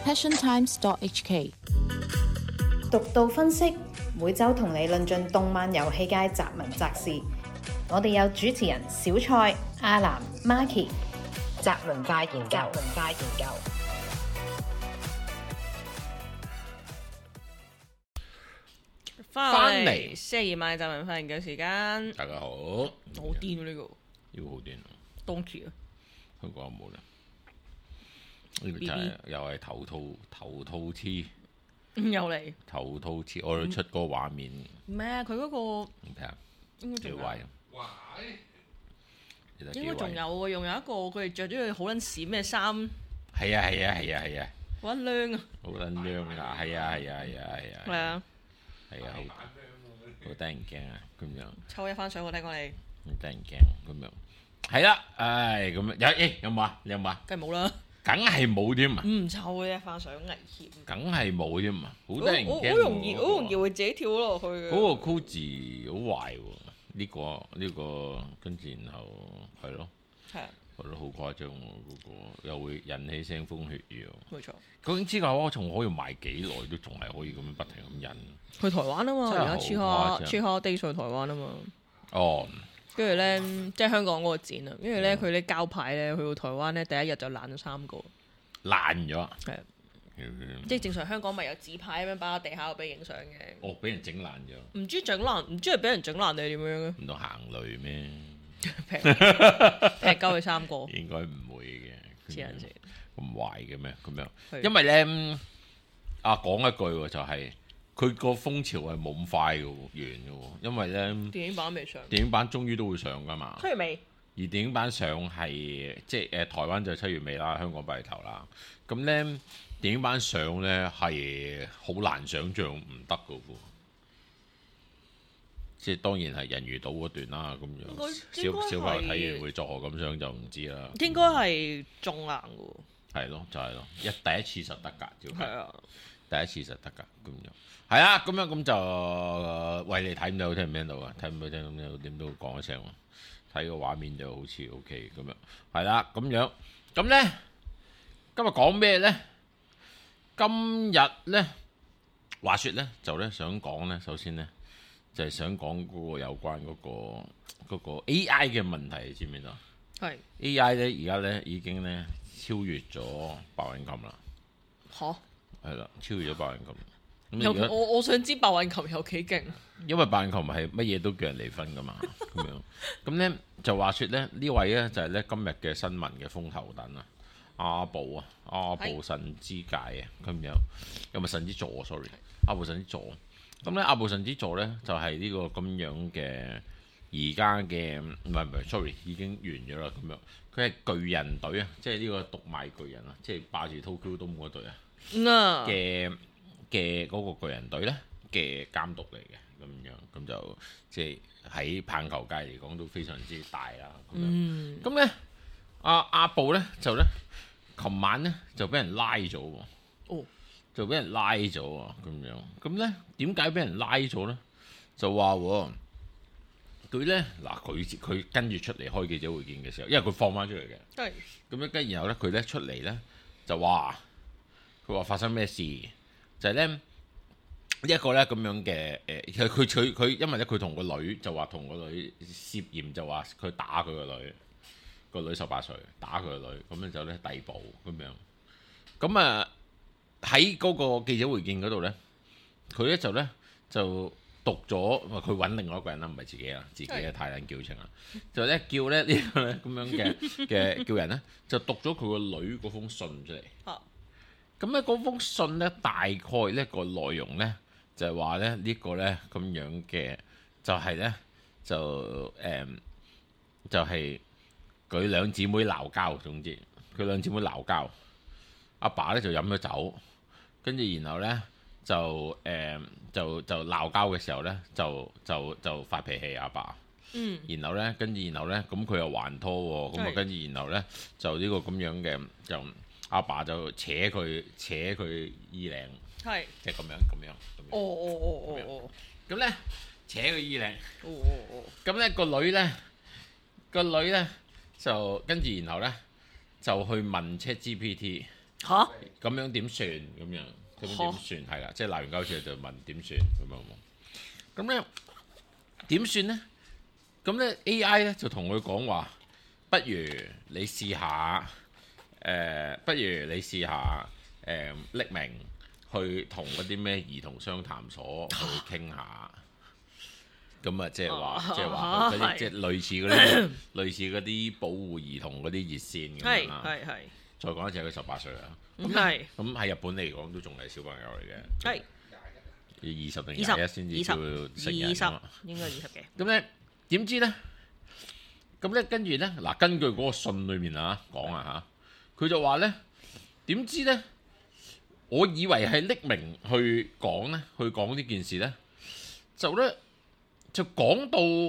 passiontimes.hk 獨到分析，每週同你論盡動漫遊戲界雜文雜事。我哋有主持人小蔡、阿南、Marky， 雜文化研究。 翻嚟星期二晚雜文化研究時間， 大家好， 好癲啊呢個， 要好癲啊！ 當期啊， 香港有冇咧？呢個就係又係頭套 T， 又嚟頭套 T， 我哋出個畫面。 唔係啊，佢嗰個你睇下， 應該仲有， 幾威啊！ 應該仲有喎，仲有一個佢哋着咗佢好撚閃咩衫， 係啊， 好撚靚啊！ 好撚靚啊！係啊， 係啊， 好得人驚啊！咁樣抽一番相我聽講你， 好得人驚咁樣。係啦，唉，咁樣有冇啊？你有冇啊？ 梗係冇啦， 梗係冇添啊！ 唔抽嘅一番相危險， 梗係冇添啊！好得人驚， 好容易會自己跳落去嘅。 嗰個 Koji 好壞喎，呢個跟住然後係咯， 係啊， 覺得好誇張喎，嗰個又會引起腥風血雨喎。 冇錯。 究竟支架蛙蟲可以賣幾耐都仲係可以咁樣不停咁引？ 去台灣啊嘛， 真係而家好誇張 Chiha Day 去台灣啊嘛。 哦， 跟住咧，即係香港嗰個展啊，跟住咧佢啲膠牌咧去到台灣咧，第一日就爛咗3個。 爛咗， 係啊，即係正常香港咪有紙牌咁樣擺喺地下度俾影相嘅。 哦，俾人整爛咗， 唔知整爛，唔知係俾人整爛定係點樣嘅？ 唔通行雷咩？ 劈鳩佢3個， 應該唔會嘅， 黐人線咁壞嘅咩？咁樣， 係因為咧講一句喎，就係佢個風潮係冇咁快嘅喎，完嘅喎，因為咧電影版未上， 電影版終於都會上㗎嘛。 7月尾。 而電影版上係即係台灣就7月尾啦，香港8月頭啦。咁呢，電影版上呢係好難想像唔得嘅喎，即係當然係人魚島嗰段啦咁樣。小朋友睇完會作何感想就唔知啦。 應該係中硬嘅喎。 係咯，就係咯，第一次實得㗎， 係啊， 第一次實得㗎咁樣。係啊，咁樣咁就喂，你睇唔到聽唔聽到啊？睇唔到聽咁就點都講一聲喎。睇個畫面就好似 OK 咁樣，係啦咁樣，咁呢，今日講咩呢？今日呢，話説呢，就呢想講呢，首先呢，就係想講嗰個有關嗰個 AI 嘅問題，你知唔知道？ 係 AI 呢，而家呢已經呢超越咗白韻琴啦。 嚇！ 係啦，超越咗白韻琴。 我想知白韻琴有幾勁？ 因為白韻琴係乜嘢都叫人離婚噶嘛，咁樣咁咧就話説咧呢位咧就係咧今日嘅新聞嘅風頭躉啊，阿部神之介啊，咁樣有咪神之助 sorry， 阿部神之助。咁咧阿部神之助咧就係呢個咁樣嘅而家嘅唔係 sorry 已經完咗啦咁樣，佢係巨人隊啊，即係呢個讀賣巨人啊，即係霸住 Tokyo Dome 嗰隊啊嘅嗰個巨人隊咧嘅監督嚟嘅。咁樣咁就即係喺棒球界嚟講都非常之大啦。咁樣咁咧，阿部咧就咧，琴晚咧就俾人拉咗喎。 哦， 就俾人拉咗喎。咁樣咁咧，點解俾人拉咗咧？就話佢咧嗱，佢跟住出嚟開記者會見嘅時候，因為佢放翻出嚟嘅。 係咁樣跟然後咧，佢咧出嚟咧就話，佢話發生咩事？就係咧。一個咧咁樣嘅佢因為咧佢同個女就話同個女涉嫌就話佢打佢個女18歲打佢個女，咁樣就咧逮捕咁樣。咁啊喺嗰個記者會見嗰度咧，佢咧就讀咗，佢揾另外一個人啦，唔係自己啦，自己咧太撚矯情啦，就咧叫咧呢個咧咁樣嘅叫人咧就讀咗佢個女嗰封信出嚟。咁咧嗰封信咧大概呢個內容咧。就係話咧呢個咧咁樣嘅，就係咧就係佢兩姊妹鬧交，總之佢兩姊妹鬧交，阿爸咧就飲咗酒，跟住然後咧就鬧交嘅時候咧就發脾氣阿爸，然後咧咁佢又還拖喎，咁啊跟住然後咧就呢個咁樣嘅就阿爸就扯佢衣領。係，即係咁樣。咁咧扯佢衣領。咁咧個女咧就跟住然後咧就去問 ChatGPT， 嚇咁樣點算咁樣？咁樣點算係啦？即係鬧完交之後就問點算咁樣。咁咧點算咧？咁咧 AI 咧就同佢講話，不如你試下匿名去同嗰啲咩兒童商談所去傾下。咁啊，即係話嗰啲即係類似嗰啲保護兒童嗰啲熱線咁樣啦。係。再講一次，佢18歲啦。咁喺日本嚟講都仲係小朋友嚟嘅。係。20定21先至叫成人㗎嘛。 應該20嘅。 咁咧點知咧？咁咧跟住咧嗱，根據嗰個信裏面講啊嚇，佢就話咧點知咧？我以為係匿名去講呢件事咧，就講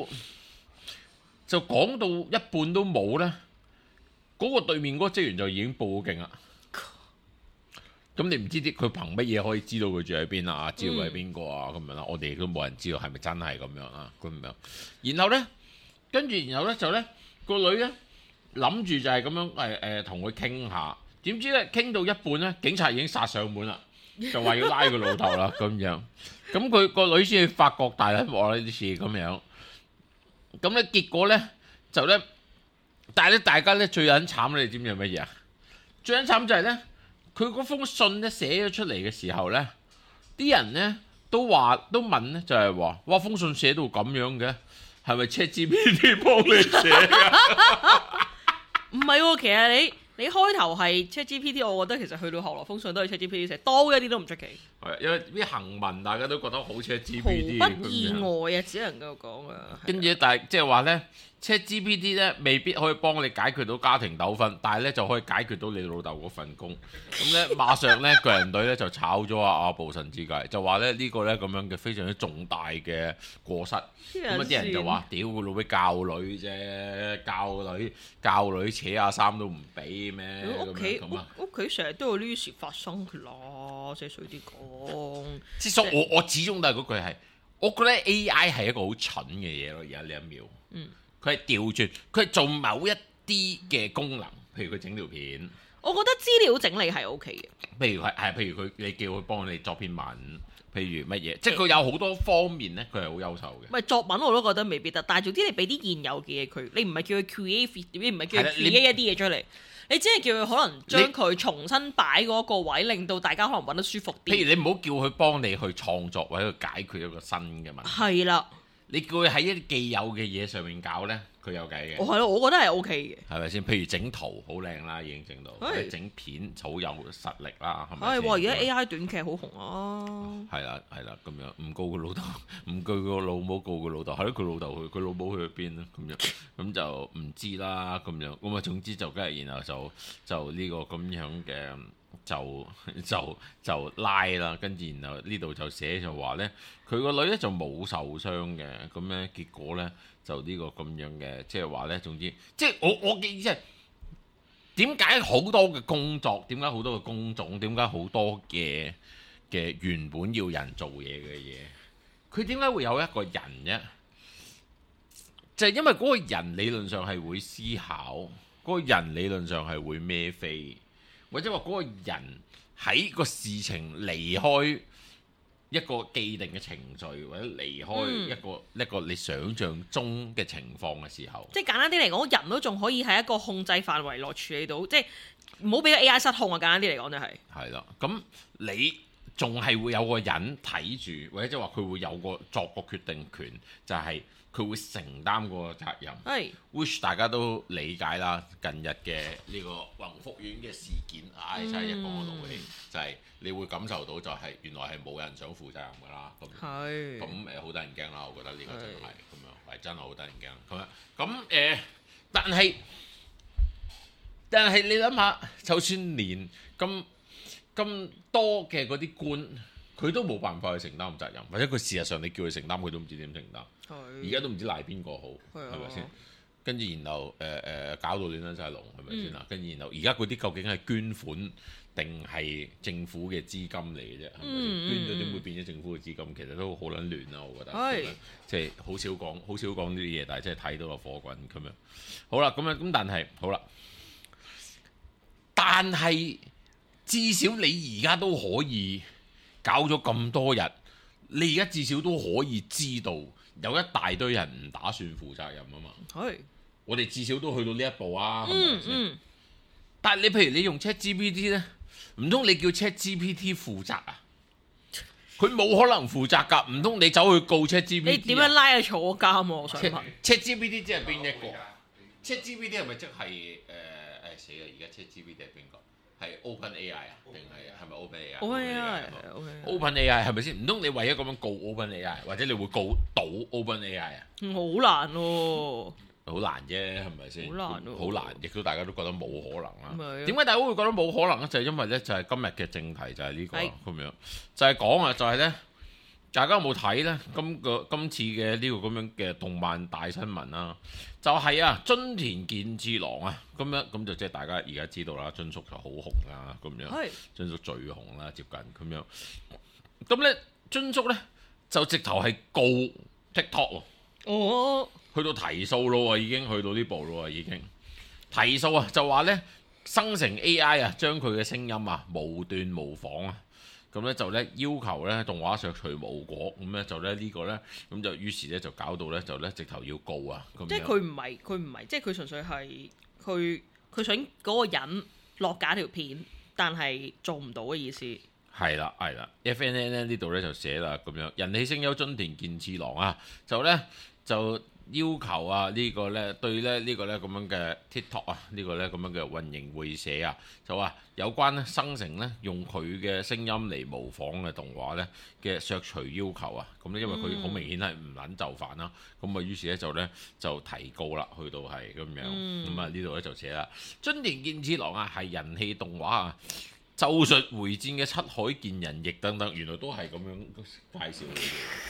到一半都冇咧，嗰個對面嗰個職員就已經報咗警啦。咁你唔知佢憑乜嘢可以知道佢住喺邊啊？知道佢係邊個啊？咁樣啦，我哋亦都冇人知道係咪真係咁樣啦。咁樣，然後咧就咧個女咧諗住就係咁樣同佢傾下，點知咧傾到一半咧，警察已經殺上門啦，就話要拉個老豆啦咁樣。咁佢個女先至發覺大撚鑊啦呢啲事咁樣。咁咧結果咧就咧，但係咧大家咧最撚慘咧，你知唔知係乜嘢啊？最撚慘就係咧，佢嗰封信咧寫咗出嚟嘅時候咧，啲人咧都問咧就係話，哇封信寫到咁樣嘅，係咪 ChatGPT 幫你寫㗎？ 唔係喎，其實你開頭係 ChatGPT， 我覺得其實去到後來封信都係 ChatGPT 寫，多一啲都唔出奇。 係因為啲行文大家都覺得好 ChatGPT， 毫不意外啊，只能夠講啊。 跟住但係即係話咧，ChatGPT 咧未必可以幫你解決到家庭糾紛，但係咧就可以解決到你老豆嗰份工。咁咧馬上咧巨人隊咧就炒咗阿部神之介，就話咧呢個咧咁樣嘅非常之重大嘅過失。咁啲人就話：屌個老味教女啫，教女扯下衫都唔俾咩？屋企成日都有呢啲事發生㗎啦，即係衰啲講。 之所以我始終都係嗰句係，我覺得 AI 係一個好蠢嘅嘢咯。而家呢一秒，佢係調轉，佢係做某一啲嘅功能，譬如佢整條片。 我覺得資料整理係 OK 嘅。 譬如佢你叫佢幫你作篇文。譬如乜嘢，即係佢有好多方面咧，佢係好優秀嘅。 唔係作文我都覺得未必得，但係總之你俾啲現有嘅嘢佢，你唔係叫佢 create， 你唔係叫佢 create 一啲嘢出嚟，你只係叫佢可能將佢重新擺嗰個位，令到大家可能揾得舒服啲。 譬如你唔好叫佢幫你去創作或者去解決一個新嘅問題。 係啦。你叫佢喺一啲既有嘅嘢上面搞咧，佢有計嘅。 係咯，我覺得係 OK 嘅。 係咪先？譬如整圖好靚啦，已經整到；整片好有實力啦，係咪先？ 哇！而家 AI 短劇好紅啊。 係啦，咁樣唔告個老豆，唔告個老母，告個老豆。係咯，佢老豆佢老母去咗邊咧？咁樣咁就唔知啦。咁樣咁啊，總之就梗係，然後就呢個咁樣嘅。就拉啦，跟住然後呢度就寫就話咧，佢個女咧就冇受傷嘅，咁咧結果咧就呢個咁樣嘅，即係話咧，總之即係我嘅意思係點解好多嘅工作，點解好多嘅工種，點解好多嘅原本要人做嘢嘅嘢，佢點解會有一個人啫？就係因為嗰個人理論上係會思考，嗰個人理論上係會孭飛。或者話嗰個人喺個事情離開一個既定嘅程序，或者離開一個你想像中嘅情況嘅時候， 即係簡單啲嚟講，人都仲可以喺一個控制範圍內處理到，即係唔好俾個 AI 失控啊！簡單啲嚟講就係。係啦， 咁你仲係會有個人睇住，或者即係話佢會有個作個決定權，就係、是。佢會承擔個責任，which 大家都理解啦。近日嘅呢個宏福苑嘅事件，真係一講到尾，就係你會感受到就係原來係冇人想負責任㗎啦。咁好得人驚啦，我覺得呢個真係咁樣，係真係好得人驚。咁但係你諗下，就算連咁多嘅嗰啲官，佢都冇辦法去承擔責任，或者佢事實上你叫佢承擔，佢都唔知點承擔。而家都唔知賴邊個好，係咪先？跟住然後搞到亂撚晒龍，係咪先啦？跟住然後而家嗰啲究竟係捐款定係政府嘅資金嚟嘅啫？係咪先？捐咗點會變咗政府嘅資金？其實都好撚亂啦，我覺得。即係好少講呢啲嘢，但係真係睇到個火滾咁樣。好啦，咁但係好啦，但係至少你而家都可以搞咗咁多日，你而家至少都可以知道有一大堆人唔打算負責任啊嘛。 係， 我哋至少都去到呢一步啊，係咪先？但係你譬如你用 ChatGPT 咧，唔通你叫 ChatGPT 負責啊？佢冇可能負責㗎，唔通你走去告 ChatGPT？ 你點樣拉佢坐監啊？我想問。 ChatGPT 即係邊一個？ChatGPT 係咪即係死啦！而家 ChatGPT 係邊個？係 OpenAI 啊？定係咪 OpenAI？OpenAI 係咪先？唔通你為咗咁樣告 OpenAI，或者你會告到 OpenAI 啊？ 好難喎！ 好難啫，係咪先？ 好難喎！ 好難，亦都大家都覺得冇可能啦。 係點解大家會覺得冇可能咧？就係因為咧，就係今日嘅正題就係呢個咁樣，就係講啊，就係咧，大家有冇睇咧？今次嘅呢個咁樣嘅動漫大新聞啦，就係啊，津田健次郎啊，咁就即係大家而家知道啦，津叔就好紅啦，咁樣，津叔最紅啦，接近咁樣。咁咧，津叔咧就直頭係告 TikTok 喎。去到提訴咯喎，已經去到呢步咯喎，已經提訴啊，就話咧生成 AI 啊，將佢嘅聲音啊無端模仿啊，咁咧就咧要求咧動畫削除無果，咁咧就咧呢個咧咁就於是咧就搞到咧就咧直頭要告啊，咁即係佢唔係，即係佢純粹係佢想嗰個人落架條片，但係做唔到嘅意思。 係啦，FNN 咧呢度咧就寫啦咁樣，人氣聲優津田健次郎啊，就要求啊呢個咧對咧呢個咧咁樣嘅 TikTok 啊呢個咧咁樣嘅運營會社啊，就話有關咧生成咧用佢嘅聲音嚟模仿嘅動畫咧嘅削除要求啊，咁咧因為佢好明顯係唔撚就範啦，咁啊於是咧就提告啦，去到係咁樣，咁啊呢度咧就寫啦，津田健次郎啊係人氣動畫啊《咒術迴戰》嘅七海健人役等等，原來都係咁樣介紹嘅。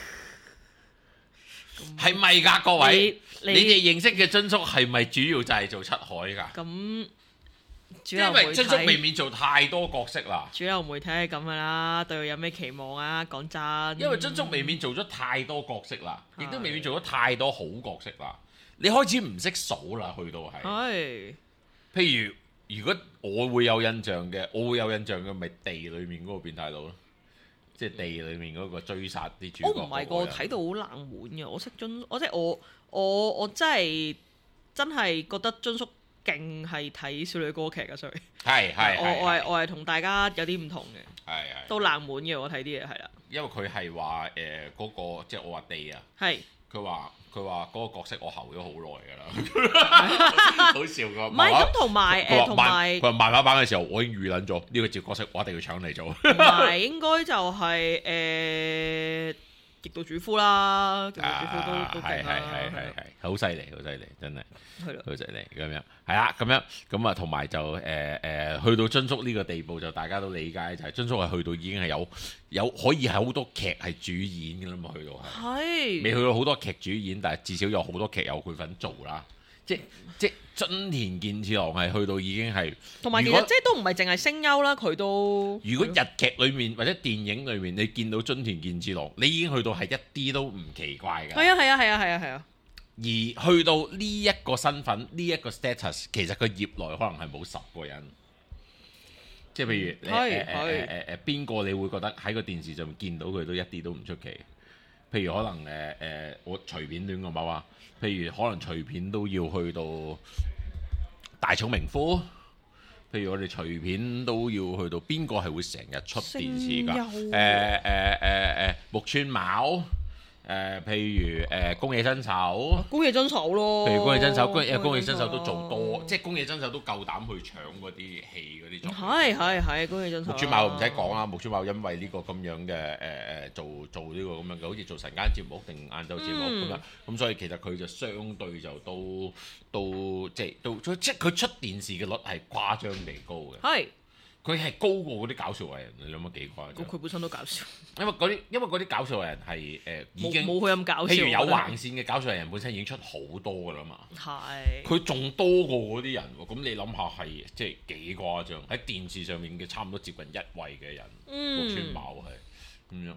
係咪㗎？各位，你哋認識嘅津叔係咪主要就係做七海㗎？ 咁因為津叔未免做太多角色啦。 主流媒體係咁㗎啦，對佢有咩期望啊？講真， 因為津叔未免做咗太多角色啦，亦都未免做咗太多好角色啦。你開始唔識數啦，去到係。譬如果我會有印象嘅，咪地裡面嗰個變態佬咯。即係地裏面嗰個追殺啲主角。 我唔係個睇到好冷門嘅，我識津，我即係我真係覺得津叔勁係睇少女歌劇嘅，所以我係同大家有啲唔同嘅，都冷門嘅我睇啲嘢係啦。 因為佢係話嗰個即係我話地啊，佢話嗰個角色我候咗好耐㗎啦，好笑㗎。 唔係咁，同埋佢話漫畫版嘅時候，我已經預諗咗呢個角色，我一定要搶嚟做。 同埋應該就係極道主夫啦，極道主夫都勁啦， 係好犀利，真係係咯， 好犀利咁樣，係啦咁啊，同埋就去到津叔呢個地步，就大家都理解就係津叔係去到已經係有可以係好多劇係主演㗎啦嘛，去到係未去到好多劇主演，但係至少有好多劇有佢份做啦。即津田健次郎係去到已經係， 同埋其實即係都唔係淨係聲優啦，佢都如果日劇裏面或者電影裏面你見到津田健次郎，你已經去到係一啲都唔奇怪㗎。 係啊。 而去到呢一個身份，呢一個 status， 其實佢業內可能係冇10個人。即係譬如邊個你會覺得喺個電視上面見到佢都一啲都唔出奇。譬如可能我隨便亂咁講話，譬如可能隨便都要去到大塚明夫，譬如我哋隨便都要去到邊個係會成日出電視㗎？木村昴。譬如宮野真守咯， 譬如宮野真守， 宮野真守都做多，即係宮野真守都夠膽去搶嗰啲戲嗰啲作品。 係宮野真守。 木村昴唔使講啦，木村昴因為呢個咁樣嘅做呢個咁樣嘅，好似做晨間節目定晏晝節目咁樣，咁所以其實佢就相對就都即係佢出電視嘅率係誇張地高嘅。佢係高過嗰啲搞笑藝人，你諗下幾誇張？ 佢本身都搞笑， 因為嗰啲搞笑藝人係已經冇佢咁搞笑。 譬如有橫線嘅搞笑藝人本身已經出好多㗎啦嘛，佢仲多過嗰啲人喎。咁你諗下係即係幾誇張？喺電視上面嘅差唔多接近1位嘅人，木村昴係咁樣。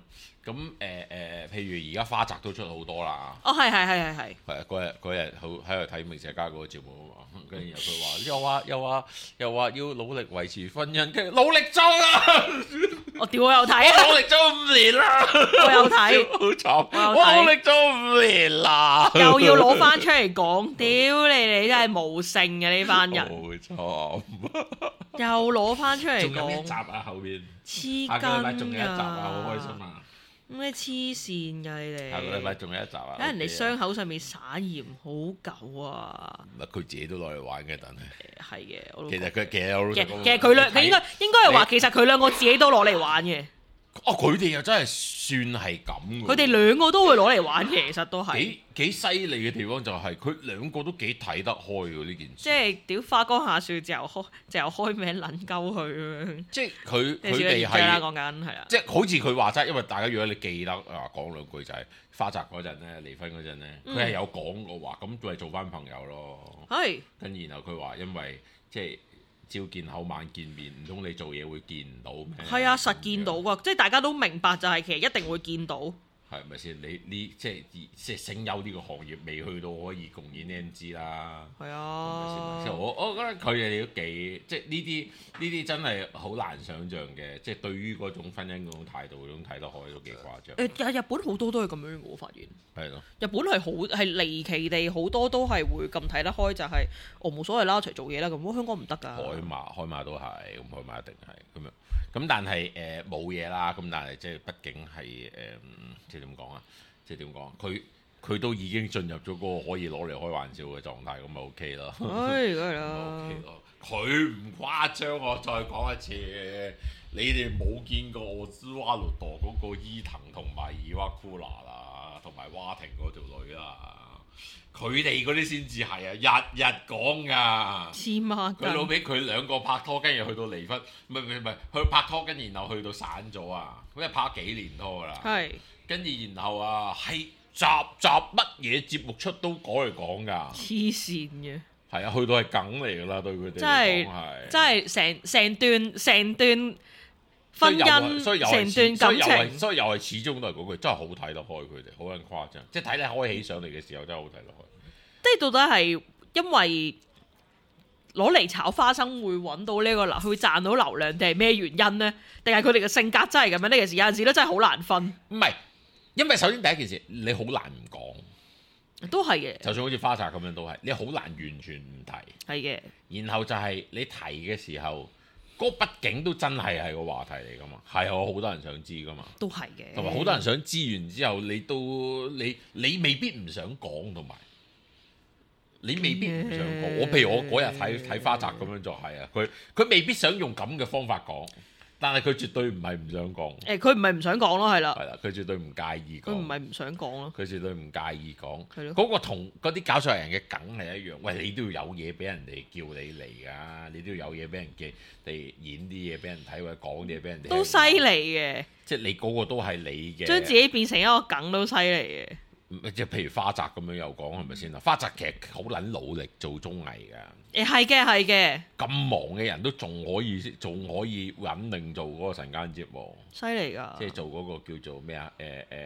咁譬如而家花澤都出好多啦。 哦，係。 係啊，嗰日好喺度睇明社家嗰個節目啊嘛，跟住然後佢話又話要努力維持婚姻，跟住努力做啦。 我有睇啊！ 努力咗5年啦， 我有睇， 好慘。我努力咗5年啦， 又要攞翻出嚟講，屌你真係無性嘅呢班人。 冇錯， 又攞翻出嚟講。 仲有一集啊，後面黐筋㗎。 下個禮拜仲有一集啊，好開心啊！ 咩黐線㗎你哋？ 下個禮拜仲有一集啊！ 喺人哋傷口上面撒鹽，好狗啊！ 佢自己都攞嚟玩嘅，但係係嘅。 其實佢應該係話，其實佢兩個自己都攞嚟玩嘅。 哦，佢哋又真係算係咁嘅。 佢哋兩個都會攞嚟玩，其實都係幾犀利嘅地方就係佢兩個都幾睇得開喎呢件事。 即係屌花江夏樹就開名撚鳩佢咁樣。 即係佢哋係講緊係啊。 即係好似佢話齋，因為大家如果你記得講兩句就係花澤嗰陣咧離婚嗰陣咧，佢係有講過話咁都係做翻朋友咯。係。跟然後佢話因為即係。朝見口晚見面，唔通你做嘢會見唔到咩？ 係啊，實見到㗎，即係大家都明白就係其實一定會見到。 係咪先？你即係聲優呢個行業未去到可以共演 NG 啦。係啊。即係我覺得佢哋都幾即係呢啲真係好難想像嘅，即係對於嗰種婚姻嗰種態度嗰種睇得開都幾誇張。 日本好多都係咁樣嘅，我發現。 係咯。日本係離奇地好多都係會咁睇得開，就係我冇所謂啦，一齊做嘢啦咁。香港唔得㗎。海馬都係，咁海馬一定係咁樣。咁但係冇嘢啦，咁但係即係畢竟係即係點講啊？即係點講？佢都已經進入咗嗰個可以攞嚟開玩笑嘅狀態，咁咪 OK 咯。係梗係啦。 OK 咯。佢唔誇張，我再講一次，你哋冇見過我知蛙路朵嗰個伊藤同埋二蛙庫娜啦，同埋蛙亭嗰條女啦。佢哋嗰啲先至係啊，日日講㗎。黐孖筋。佢老尾佢兩個拍拖，跟住去到離婚，唔係，佢拍拖跟住然後去到散咗啊！咁係拍咗幾年拖㗎啦。係。跟住然後啊，係集乜嘢節目出都攞嚟講㗎。黐線嘅。係啊，去到係梗嚟㗎啦，對佢哋嚟講係。真係成段婚姻，成段感情，所以又係始終都係嗰句，真係好睇得開佢哋，好撚誇張，即係睇你開起上嚟嘅時候真係好睇得開。即係到底係因為攞嚟炒花生會揾到呢個會賺到流量，定係咩原因呢？定係佢哋嘅性格真係咁樣？呢件事有陣時都真係好難分。唔係，因為首先第一件事你好難唔講，都係嘅。就算好似花澤咁樣都係，你好難完全唔提。係嘅。然後就係你提嘅時候，嗰畢竟都真係個話題嚟噶嘛，係我好多人想知噶嘛。都係嘅。同埋好多人想知完之後，你未必唔想講，同埋。你未必唔想講，譬如我嗰日睇花澤咁樣就係啊，佢未必想用咁嘅方法講，但係佢絕對唔係唔想講。佢唔係唔想講咯，係啦。係啦，佢絕對唔介意講。佢唔係唔想講咯。佢絕對唔介意講。係咯。嗰個同嗰啲搞錯人嘅梗係一樣。喂，你都要有嘢俾人哋叫你嚟㗎，你都要有嘢俾人叫你演啲嘢俾人睇，或者講啲嘢俾人哋。都犀利嘅。即係你嗰個都係你嘅。將自己變成一個梗都犀利嘅。即係譬如花澤咁樣又講係咪先啊？花澤其實好撚努力做綜藝㗎。係嘅，係嘅。咁忙嘅人都仲可以穩定做嗰個晨間節目。犀利㗎！即係做嗰個叫做咩啊？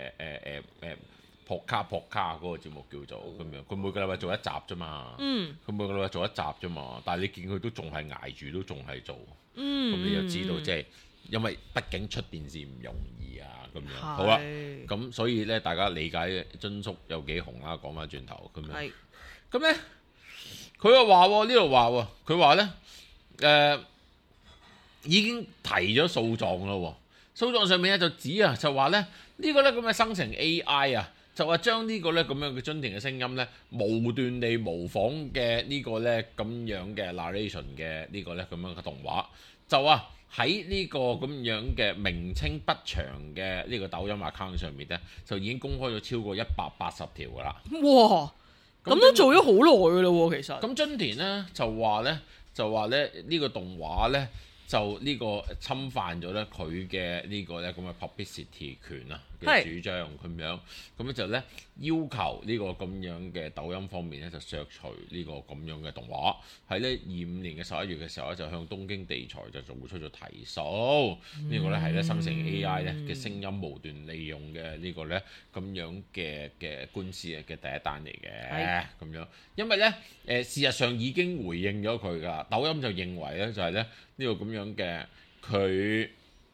撲卡嗰個節目叫做咁樣。佢每個禮拜做一集啫嘛。佢每個禮拜做一集啫嘛。但係你見佢都仲係捱住，都仲係做。咁你就知道即係。因為畢竟出電視唔容易啊，咁樣是好啦，咁所以咧大家理解津叔有幾紅啦。講翻轉頭咁樣，咁咧佢又話呢度話喎，佢話咧已經提咗訴狀啦。訴狀上面咧就指啊，就話咧呢個咧咁嘅生成 AI 啊，就話將呢個咧咁樣嘅津田嘅聲音咧無斷地模仿嘅呢個咧咁樣嘅 narration 嘅呢個咧咁樣嘅動畫，就話。喺呢個咁樣嘅名稱不詳嘅呢個抖音 account 上面咧，就已經公開咗超過180條㗎啦。哇！咁都做咗好耐㗎啦喎，其實。咁津田咧就話咧呢個動畫咧就呢個侵犯咗咧佢嘅呢個咧咁嘅 publicity 權啊， 嘅主張咁樣，咁咧就咧要求呢個咁樣嘅抖音方面咧就削除呢個咁樣嘅動畫，喺咧25年嘅11月嘅時候咧就向東京地裁就做出咗提訴，呢個咧係咧生成 AI 咧嘅聲音無斷利用嘅呢個咧咁樣嘅官司嘅第一單嚟嘅咁樣，因為咧事實上已經回應咗佢㗎，抖音就認為咧就係咧呢個咁樣嘅佢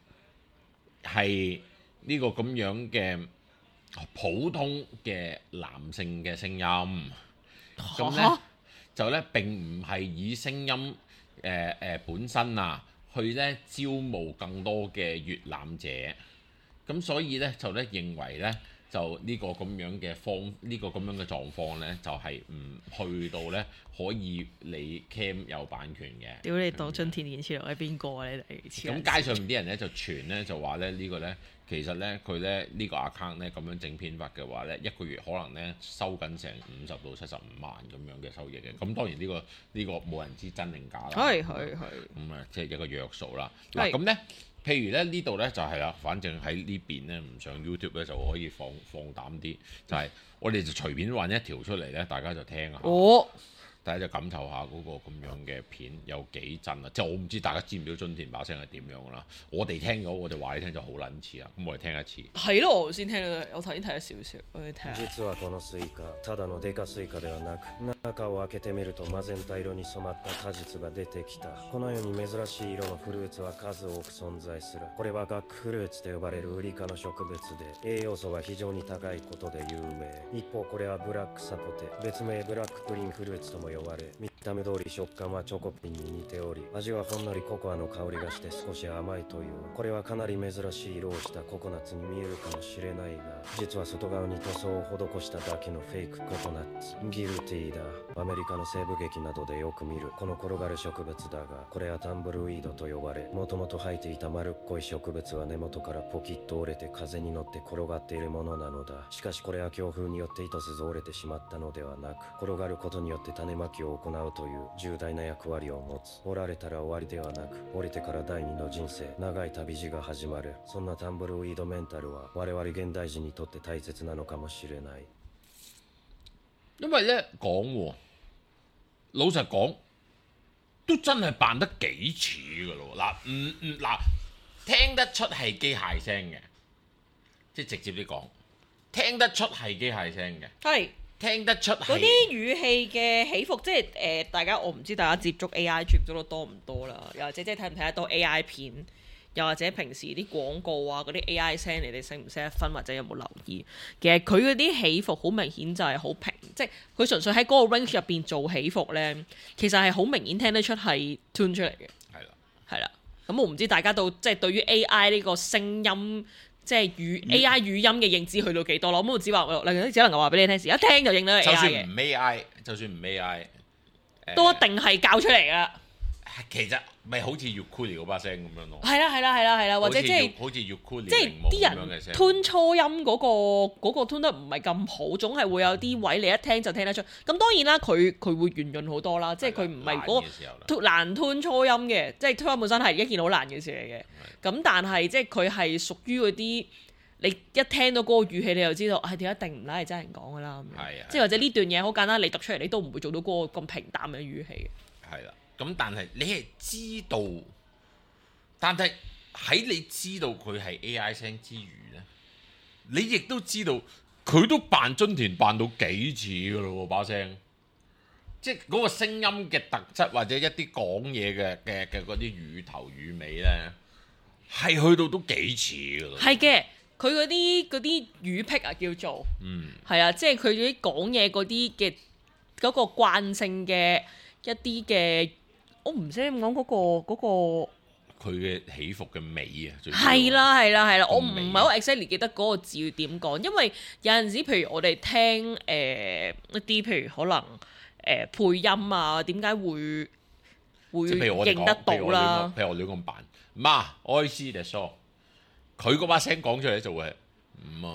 係呢個咁樣嘅普通嘅男性嘅聲音，咁咧就咧並唔係以聲音本身啊去咧招募更多嘅閲覽者，咁所以咧就咧認為咧就呢個咁樣嘅呢個咁樣嘅狀況咧就係唔去到咧可以你 claim 有版權嘅。 屌你當春田健次郎係邊個啊？你哋咁街上面啲人咧就傳咧就話咧呢個咧其實咧佢咧呢個 account 咧咁樣整編法嘅話咧一個月可能咧收緊成50到75萬咁樣嘅收益嘅。咁當然呢個冇人知真定假啦。係。咁啊即係一個約數啦。嗱咁咧。譬如咧呢度咧就係啦，反正喺呢邊咧唔上 YouTube 咧就可以放膽啲，就係我哋就隨便揾一條出嚟咧，大家就聽下。大家就感受下嗰個咁樣嘅片有幾真啊！即係我唔知大家知唔知津田把聲係點樣啦。我哋聽咗，我哋話你聽就好撚似啊！咁我哋聽一次。 係咯，我先聽到，我頭先睇咗少少，我哋聽下。 実はこのスイカ、ただのデカスイカではなく、中を開けてみるとマゼンタ色に染まった果実が出てきた。この世に珍しい色のフルーツは数多く存在する。これはガックフルーツと呼ばれるウリ科の植物で、栄養素が非常に高いことで有名。一方これはブラックサポテ、別名ブラックプリンフルーツとも呼ばれ、見た目通り食感はチョコピンに似ており、味はほんのりココアの香りがして少し甘いという。これはかなり珍しい色をしたココナッツに見えるかもしれないが、実は外側に塗装を施しただけのフェイクココナッツ。ギルティーだ。アメリカの西部劇などでよく見るこの転がる植物だが、これはタンブルウィードと呼ばれ、もともと生えていた丸っこい植物は根元からポキッと折れて風に乗って転がっているものなのだ。しかしこれは強風によって意図せず折れてしまったのではなく、転がることによって種まきを行うという重大な役割を持つ。折られたら終わりではなく、折れてから第二の人生、長い旅路が始まる。そんなタンブルウィードメンタルは我々現代人にとって大切なのかもしれない。 因為咧講喎，老實講都真係扮得幾似㗎咯。嗱，聽得出係機械聲嘅，即係直接啲講，聽得出係機械聲嘅。 係。 聽得出嗰啲語氣嘅起伏，即係大家我唔知大家接觸 AI 接觸得多唔多啦，又或者即係睇唔睇得多 AI 片，又或者平時啲廣告啊嗰啲 AI 聲，你哋識唔識得分，或者有冇留意？其實佢嗰啲起伏好明顯就係好平，即係佢純粹喺嗰個 range 入邊做起伏咧，其實係好明顯聽得出係 tune 出嚟嘅。係啦。咁我唔知大家到即係對於 AI 呢個聲音。即係AI 語音嘅認知去到幾多咯？咁我只能夠話俾你聽，一聽就認到係 AI 嘅。 就算唔 AI， 都一定係教出嚟噶。 其實咪好似 Yukuli 嗰把聲咁樣咯。 係啦，或者即係好似 Yukuli 即係啲人吞初音嗰個吞得唔係咁好，總係會有啲位你一聽就聽得出。咁當然啦，佢會圓潤好多啦，即係佢唔係嗰個難吞初音嘅，即係初音本身係一件好難嘅事嚟嘅。咁但係即係佢係屬於嗰啲你一聽到嗰個語氣，你就知道係點一定唔係真人講噶啦。即係或者呢段嘢好簡單，你讀出嚟你都唔會做到嗰個咁平淡嘅語氣。 係啦。咁但係你係知道，但係喺你知道佢係 AI 聲之餘咧，你亦都知道佢都扮津田扮到幾似噶咯喎把聲，即係嗰個聲音嘅特質或者一啲講嘢嘅嗰啲語頭語尾咧，係去到都幾似噶咯。係嘅，佢嗰啲語癖啊叫做，係啊，即係佢啲講嘢嗰啲嘅嗰個慣性嘅一啲嘅。我唔識點講嗰個佢嘅起伏嘅尾啊， 係啦，我唔係好 exactly 記得嗰個字要點講，因為有陣時譬如我哋聽一啲譬如可能配音啊，點解會認得到啦？ 譬如我亂咁扮媽愛斯的疏，佢嗰把聲講出嚟就會媽。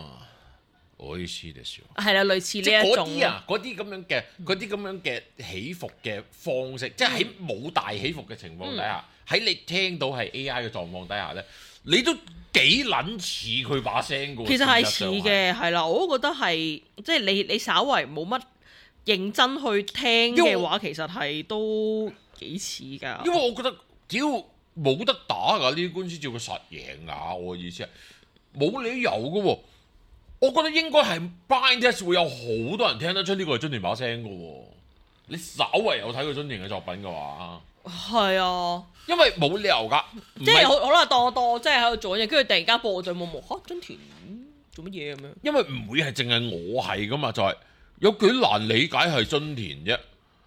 係啦，類似呢一種嗰啲咁樣嘅起伏嘅方式，即係喺冇大起伏嘅情況底下，喺你聽到係 AI 嘅狀況底下咧， 你都幾撚似佢把聲㗎喎。 其實係似嘅，係啦，我都覺得係即係你稍為冇乜認真去聽嘅話，其實係都幾似㗎。 因為我覺得屌冇得打㗎，呢啲官司照佢實贏㗎。我意思係冇理由㗎喎。我覺得應該係 blind test 會有好多人聽得出呢個係津田把聲㗎喎。你稍為有睇過津田嘅作品嘅話， 係啊， 因為冇理由㗎。 即係好啦，當我即係喺度做嘢，跟住突然間播就冇津田做乜嘢咁樣？ 因為唔會係淨係我係㗎嘛，就係有幾難理解係津田啫。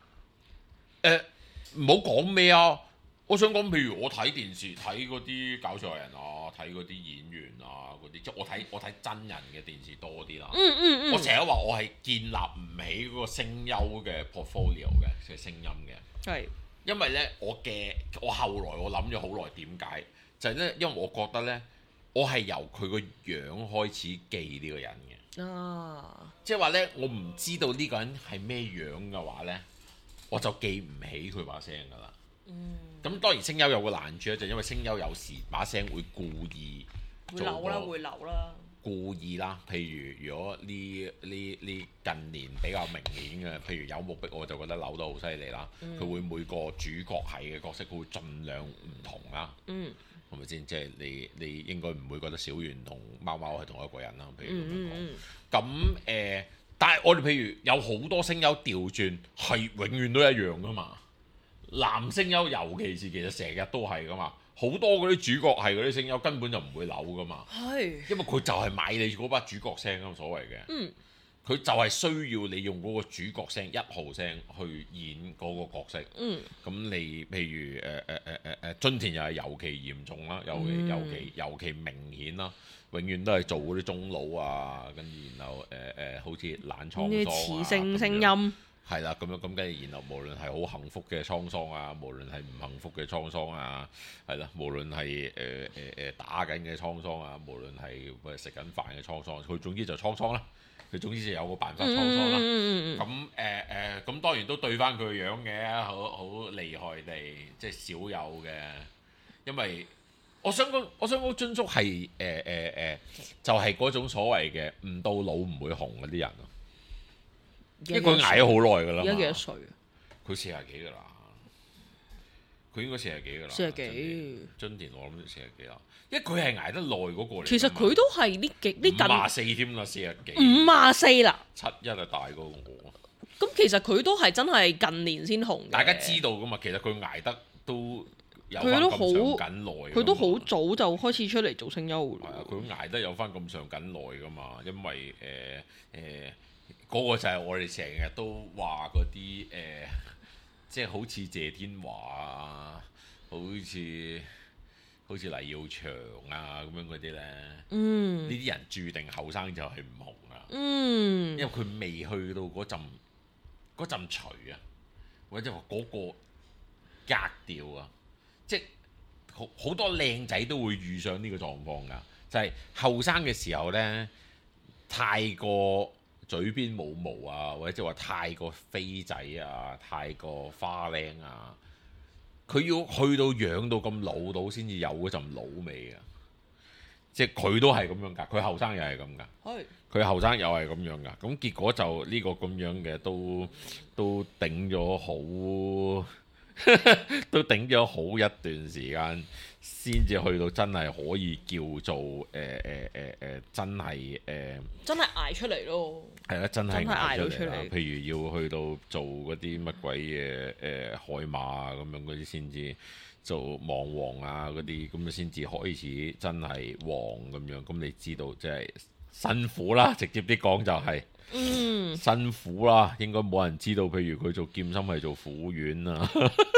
唔好講咩啊！我想講，譬如我睇電視睇嗰啲搞笑藝人啊，睇嗰啲演員啊嗰啲，即係我睇真人嘅電視多啲啦。我成日話我係建立唔起嗰個聲優嘅 portfolio 嘅，即係聲音嘅。 係。 因為咧，我後來我諗咗好耐點解，就係咧，因為我覺得咧，我係由佢個樣開始記呢個人嘅。即係話咧，我唔知道呢個人係咩樣嘅話咧，我就記唔起佢把聲㗎啦。咁當然聲優有個難處咧，就因為聲優有時把聲會故意會流啦， 故意啦。譬如果呢近年比較明顯嘅，譬如有目碧，我就覺得扭得好犀利啦。佢會每個主角係嘅角色，佢會盡量唔同啦。係咪先？即係你應該唔會覺得小圓同貓貓係同一個人啦。譬如咁樣講。咁但係我哋譬如有好多聲優調轉係永遠都一樣㗎嘛。男聲優尤其是其實成日都係㗎嘛，好多嗰啲主角係嗰啲聲優根本就唔會扭㗎嘛，因為佢就係買你嗰把主角聲咁所謂嘅，佢就係需要你用嗰個主角聲1號聲去演嗰個角色，咁你譬如津田又係尤其嚴重啦，尤其明顯啦，永遠都係做嗰啲中佬啊，跟住然後好似懶滄桑啊， 啲磁性聲音。 係啦，咁樣咁跟住，然後無論係好幸福嘅滄桑啊，無論係唔幸福嘅滄桑啊，係啦，無論係打緊嘅滄桑啊，無論係食緊飯嘅滄桑，佢總之就滄桑啦。佢總之就有個辦法滄桑啦。咁當然都對翻佢個樣嘅，好厲害地，即係少有嘅。因為我想講津叔係就係嗰種所謂嘅唔到老唔會紅嗰啲人。因為佢捱咗好耐㗎啦嘛。而家幾多歲啊？佢40幾㗎啦。佢應該40幾㗎啦。40幾。津田我諗40幾啦。因為佢係捱得耐嗰個嚟。其實佢都係呢近54添啦，40幾。54啦。71啊，大過我。咁其實佢都係真係近年先紅嘅。大家知道㗎嘛？其實佢捱得都有翻咁上緊耐。佢都好早就開始出嚟做聲優㗎。係啊，佢捱得有翻咁上緊耐㗎嘛，因為嗰個就係我哋成日都話嗰啲即係好似謝天華啊，好似黎耀祥啊咁樣嗰啲咧，呢啲人注定後生就係唔紅啊，因為佢未去到嗰陣除啊，或者話嗰個格調啊，即係好多靚仔都會遇上呢個狀況㗎，就係後生嘅時候咧，太過嘴邊冇毛啊，或者即係話太過飛仔啊，太過花靚啊，佢要去到養到咁老到先至有嗰陣老味啊！即係佢都係咁樣㗎，佢後生又係咁㗎，佢後生又係咁樣㗎。咁結果就呢個咁樣嘅都頂咗好都頂咗好一段時間，先至去到真係可以叫做真係捱出嚟咯。係啊，真係捱到出嚟。譬如要去到做嗰啲乜鬼嘢海馬啊咁樣嗰啲先至做網王啊嗰啲，咁先至開始真係王咁樣。咁你知道即係辛苦啦，直接啲講就係、辛苦啦。應該冇人知道，譬如佢做劍心係做苦丸啊。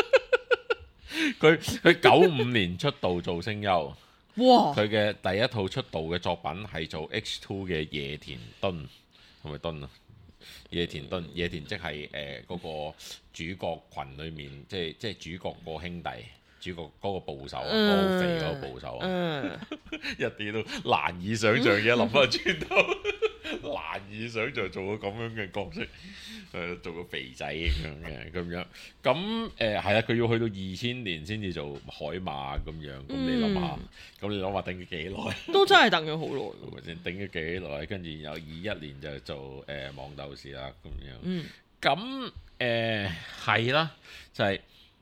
佢95年出道做聲優，佢嘅第一套出道嘅作品係做 H2 嘅野田敦，係咪敦啊？野田敦，野田即係嗰個主角群裏面，即係主角個兄弟，主角嗰個部首，嗰個肥嗰個部首啊，一啲都難以想像嘅，諗翻轉頭， 難以想像做個咁樣嘅角色，做個肥仔咁樣。咁係啦，佢要去到2000年先至做海馬咁樣。咁你諗下，等咗幾耐？都真係等咗好耐。 先等咗幾耐，跟住然後21年就做網鬥士啦咁樣。咁係啦，就係。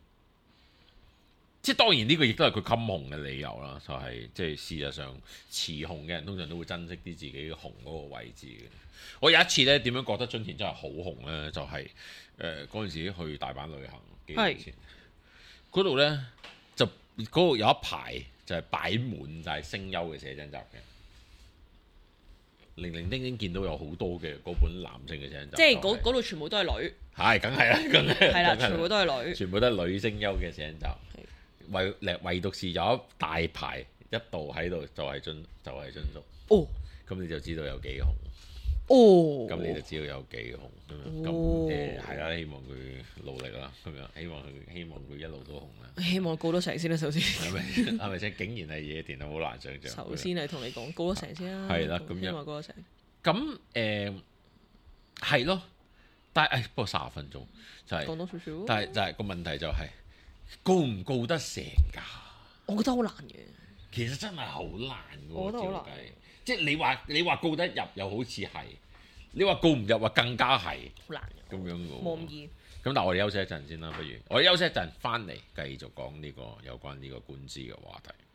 即係當然呢個亦都係佢襟紅嘅理由啦，就係即係事實上持紅嘅人通常都會珍惜啲自己紅嗰個位置嘅。我有一次咧點樣覺得津田真係好紅咧，就係嗰陣時去大阪旅行幾年前，嗰度咧就嗰度有一排就係擺滿就係聲優嘅寫真集嘅，零零丁丁見到有好多嘅嗰本男性嘅寫真集， 即係嗰度全部都係女， 係梗係啦， 係啦，全部都係女， 全部都係女聲優嘅寫真集。唯獨是有一大排一度喺度，就係津叔。哦，咁你就知道有幾紅。哦，咁你就知道有幾紅。咁係啦，希望佢努力啦，咁樣希望佢一路都紅啦。希望告得成先啦，首先。係咪先？竟然係野田啊，好難想像。首先係同你講告得成先啦。係啦，咁樣。希望告得成。咁係咯，但係不過30分鐘就係講多少少。但係就係個問題就係。告唔告得成㗎？我覺得好難嘅。其實真係好難㗎。我覺得好難。即係你話告得入又好似係，你話告唔入啊更加係。好難嘅。咁樣㗎喎。冇咁易。咁但係我哋休息一陣先啦，不如我哋休息一陣翻嚟繼續講呢個有關呢個官司嘅話題。